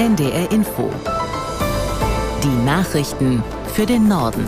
NDR Info. Die Nachrichten für den Norden.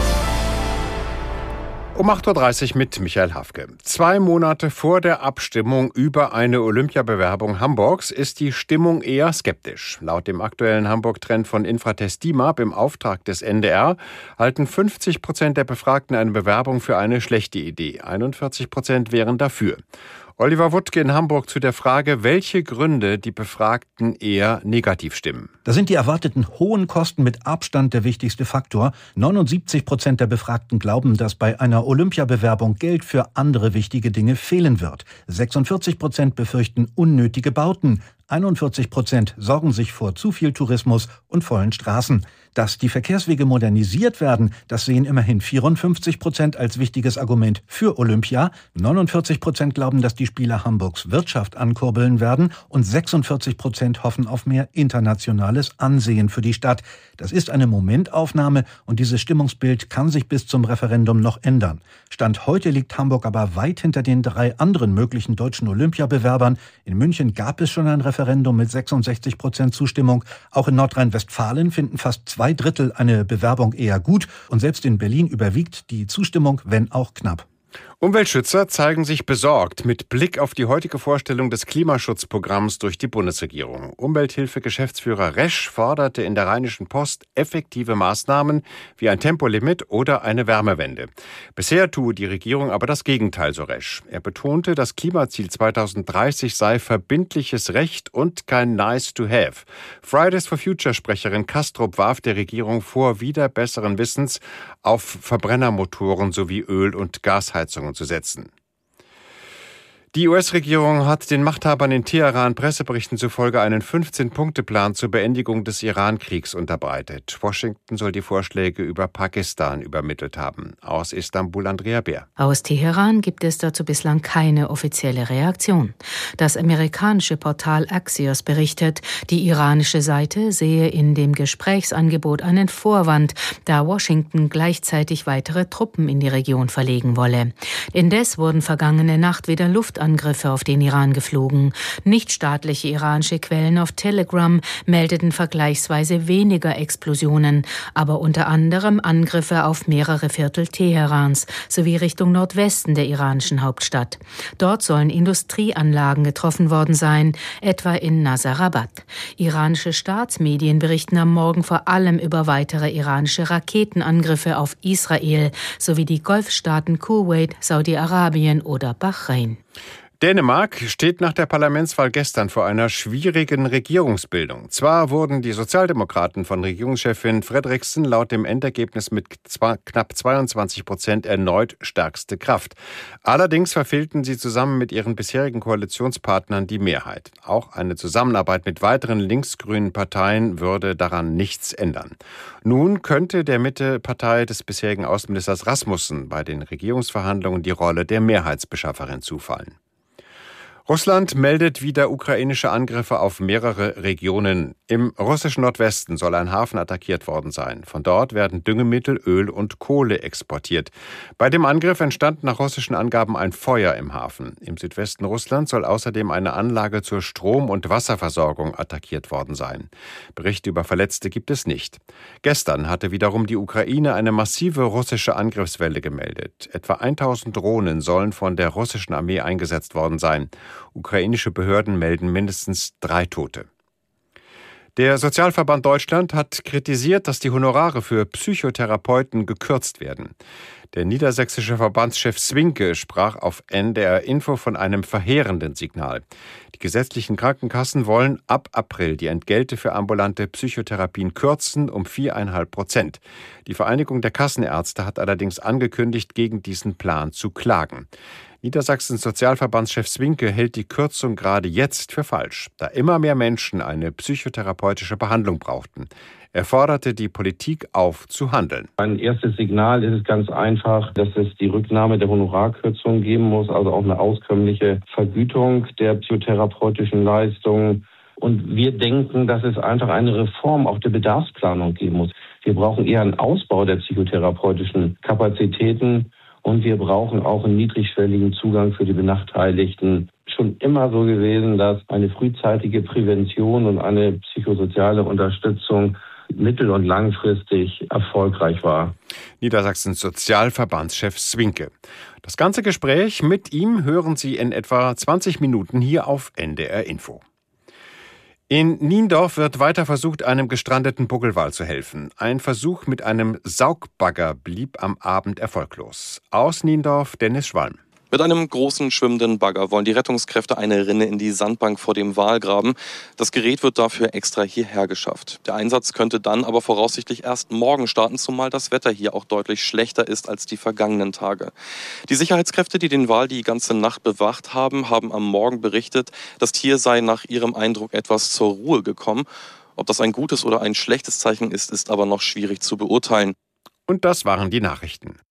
Um 8.30 Uhr mit Michael Hafke. 2 Monate vor der Abstimmung über eine Olympiabewerbung Hamburgs ist die Stimmung eher skeptisch. Laut dem aktuellen Hamburg-Trend von Infratest DIMAP im Auftrag des NDR halten 50% der Befragten eine Bewerbung für eine schlechte Idee. 41% wären dafür. Oliver Wuttke in Hamburg zu der Frage, welche Gründe die Befragten eher negativ stimmen. Da sind die erwarteten hohen Kosten mit Abstand der wichtigste Faktor. 79% der Befragten glauben, dass bei einer Olympiabewerbung Geld für andere wichtige Dinge fehlen wird. 46% befürchten unnötige Bauten. 41% sorgen sich vor zu viel Tourismus und vollen Straßen. Dass die Verkehrswege modernisiert werden, das sehen immerhin 54% als wichtiges Argument für Olympia. 49% glauben, dass die Spiele Hamburgs Wirtschaft ankurbeln werden und 46% hoffen auf mehr internationales Ansehen für die Stadt. Das ist eine Momentaufnahme und dieses Stimmungsbild kann sich bis zum Referendum noch ändern. Stand heute liegt Hamburg aber weit hinter den 3 anderen möglichen deutschen Olympiabewerbern. In München gab es schon ein Referendum mit 66% Zustimmung. Auch in Nordrhein-Westfalen finden fast 2/3 eine Bewerbung eher gut. Und selbst in Berlin überwiegt die Zustimmung, wenn auch knapp. Umweltschützer zeigen sich besorgt mit Blick auf die heutige Vorstellung des Klimaschutzprogramms durch die Bundesregierung. Umwelthilfe-Geschäftsführer Resch forderte in der Rheinischen Post effektive Maßnahmen wie ein Tempolimit oder eine Wärmewende. Bisher tue die Regierung aber das Gegenteil, so Resch. Er betonte, das Klimaziel 2030 sei verbindliches Recht und kein Nice to have. Fridays for Future-Sprecherin Kastrup warf der Regierung vor, wieder besseren Wissens auf Verbrennermotoren sowie Öl- und Gasheizungen zu setzen. Die US-Regierung hat den Machthabern in Teheran Presseberichten zufolge einen 15-Punkte-Plan zur Beendigung des Iran-Kriegs unterbreitet. Washington soll die Vorschläge über Pakistan übermittelt haben. Aus Istanbul Andrea Bär. Aus Teheran gibt es dazu bislang keine offizielle Reaktion. Das amerikanische Portal Axios berichtet, die iranische Seite sehe in dem Gesprächsangebot einen Vorwand, da Washington gleichzeitig weitere Truppen in die Region verlegen wolle. Indes wurden vergangene Nacht wieder Luftangriffe auf den Iran geflogen. Nichtstaatliche iranische Quellen auf Telegram meldeten vergleichsweise weniger Explosionen, aber unter anderem Angriffe auf mehrere Viertel Teherans sowie Richtung Nordwesten der iranischen Hauptstadt. Dort sollen Industrieanlagen getroffen worden sein, etwa in Nasirabad. Iranische Staatsmedien berichten am Morgen vor allem über weitere iranische Raketenangriffe auf Israel sowie die Golfstaaten Kuwait, Saudi-Arabien oder Bahrain. Dänemark steht nach der Parlamentswahl gestern vor einer schwierigen Regierungsbildung. Zwar wurden die Sozialdemokraten von Regierungschefin Frederiksen laut dem Endergebnis mit knapp 22% erneut stärkste Kraft. Allerdings verfehlten sie zusammen mit ihren bisherigen Koalitionspartnern die Mehrheit. Auch eine Zusammenarbeit mit weiteren linksgrünen Parteien würde daran nichts ändern. Nun könnte der Mittepartei des bisherigen Außenministers Rasmussen bei den Regierungsverhandlungen die Rolle der Mehrheitsbeschafferin zufallen. Russland meldet wieder ukrainische Angriffe auf mehrere Regionen. Im russischen Nordwesten soll ein Hafen attackiert worden sein. Von dort werden Düngemittel, Öl und Kohle exportiert. Bei dem Angriff entstand nach russischen Angaben ein Feuer im Hafen. Im Südwesten Russlands soll außerdem eine Anlage zur Strom- und Wasserversorgung attackiert worden sein. Berichte über Verletzte gibt es nicht. Gestern hatte wiederum die Ukraine eine massive russische Angriffswelle gemeldet. Etwa 1000 Drohnen sollen von der russischen Armee eingesetzt worden sein. Ukrainische Behörden melden mindestens 3 Tote. Der Sozialverband Deutschland hat kritisiert, dass die Honorare für Psychotherapeuten gekürzt werden. Der niedersächsische Verbandschef Zwinke sprach auf NDR Info von einem verheerenden Signal. Die gesetzlichen Krankenkassen wollen ab April die Entgelte für ambulante Psychotherapien kürzen um 4,5%. Die Vereinigung der Kassenärzte hat allerdings angekündigt, gegen diesen Plan zu klagen. Niedersachsens Sozialverbandschef Zwinke hält die Kürzung gerade jetzt für falsch, da immer mehr Menschen eine psychotherapeutische Behandlung brauchten. Er forderte die Politik auf, zu handeln. Ein erstes Signal ist es ganz einfach, dass es die Rücknahme der Honorarkürzung geben muss, also auch eine auskömmliche Vergütung der psychotherapeutischen Leistungen. Und wir denken, dass es einfach eine Reform auch der Bedarfsplanung geben muss. Wir brauchen eher einen Ausbau der psychotherapeutischen Kapazitäten. Und wir brauchen auch einen niedrigschwelligen Zugang für die Benachteiligten. Schon immer so gewesen, dass eine frühzeitige Prävention und eine psychosoziale Unterstützung mittel- und langfristig erfolgreich war. Niedersachsens Sozialverbandschef Zwinke. Das ganze Gespräch mit ihm hören Sie in etwa 20 Minuten hier auf NDR Info. In Niendorf wird weiter versucht, einem gestrandeten Buckelwal zu helfen. Ein Versuch mit einem Saugbagger blieb am Abend erfolglos. Aus Niendorf Dennis Schwalm. Mit einem großen schwimmenden Bagger wollen die Rettungskräfte eine Rinne in die Sandbank vor dem Wal graben. Das Gerät wird dafür extra hierher geschafft. Der Einsatz könnte dann aber voraussichtlich erst morgen starten, zumal das Wetter hier auch deutlich schlechter ist als die vergangenen Tage. Die Sicherheitskräfte, die den Wal die ganze Nacht bewacht haben, haben am Morgen berichtet, das Tier sei nach ihrem Eindruck etwas zur Ruhe gekommen. Ob das ein gutes oder ein schlechtes Zeichen ist, ist aber noch schwierig zu beurteilen. Und das waren die Nachrichten.